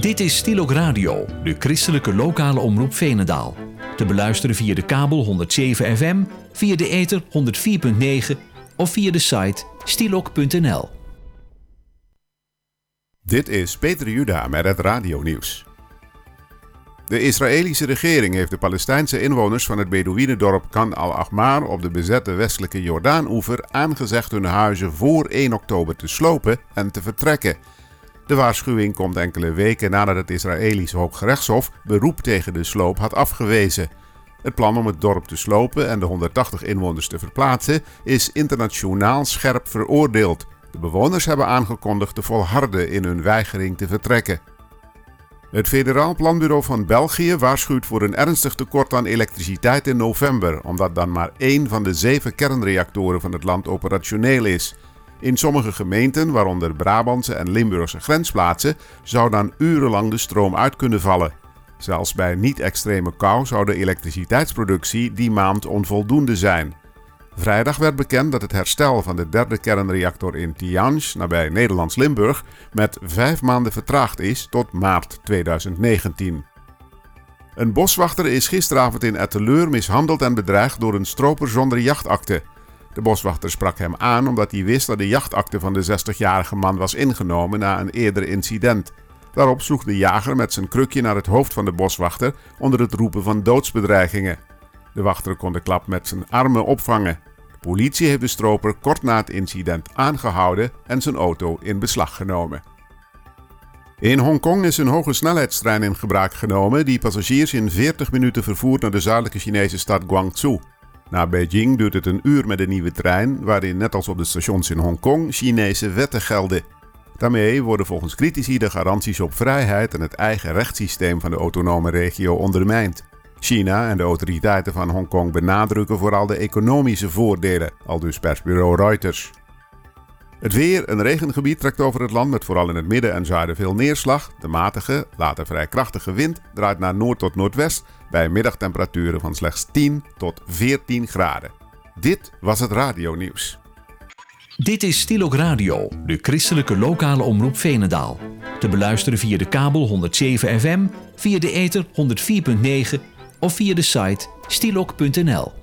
Dit is Stilok Radio, de christelijke lokale omroep Veenendaal. Te beluisteren via de kabel 107 FM, via de ether 104.9 of via de site stilok.nl. Dit is Peter Juda met het radionieuws. De Israëlische regering heeft de Palestijnse inwoners van het Bedouïnendorp Khan al-Ahmar op de bezette westelijke Jordaan-oever aangezegd hun huizen voor 1 oktober te slopen en te vertrekken. De waarschuwing komt enkele weken nadat het Israëlische Hooggerechtshof beroep tegen de sloop had afgewezen. Het plan om het dorp te slopen en de 180 inwoners te verplaatsen is internationaal scherp veroordeeld. De bewoners hebben aangekondigd te volharden in hun weigering te vertrekken. Het Federaal Planbureau van België waarschuwt voor een ernstig tekort aan elektriciteit in november, omdat dan maar 1 van de 7 kernreactoren van het land operationeel is. In sommige gemeenten, waaronder Brabantse en Limburgse grensplaatsen, zou dan urenlang de stroom uit kunnen vallen. Zelfs bij niet-extreme kou zou de elektriciteitsproductie die maand onvoldoende zijn. Vrijdag werd bekend dat het herstel van de 3e kernreactor in Tihange, nabij Nederlands Limburg, met 5 maanden vertraagd is tot maart 2019. Een boswachter is gisteravond in Etteleur mishandeld en bedreigd door een stroper zonder jachtakte. De boswachter sprak hem aan omdat hij wist dat de jachtakte van de 60-jarige man was ingenomen na een eerder incident. Daarop sloeg de jager met zijn krukje naar het hoofd van de boswachter onder het roepen van doodsbedreigingen. De wachter kon de klap met zijn armen opvangen. De politie heeft de stroper kort na het incident aangehouden en zijn auto in beslag genomen. In Hongkong is een hoge snelheidstrein in gebruik genomen die passagiers in 40 minuten vervoert naar de zuidelijke Chinese stad Guangzhou. Na Beijing duurt het een uur met de nieuwe trein, waarin net als op de stations in Hongkong Chinese wetten gelden. Daarmee worden volgens critici de garanties op vrijheid en het eigen rechtssysteem van de autonome regio ondermijnd. China en de autoriteiten van Hongkong benadrukken vooral de economische voordelen, aldus persbureau Reuters. Het weer, een regengebied trekt over het land met vooral in het midden en zuiden veel neerslag. De matige, later vrij krachtige wind draait naar noord tot noordwest bij middagtemperaturen van slechts 10 tot 14 graden. Dit was het radionieuws. Dit is Stilok Radio, de christelijke lokale omroep Veenendaal. Te beluisteren via de kabel 107 FM, via de ether 104.9 of via de site stilok.nl.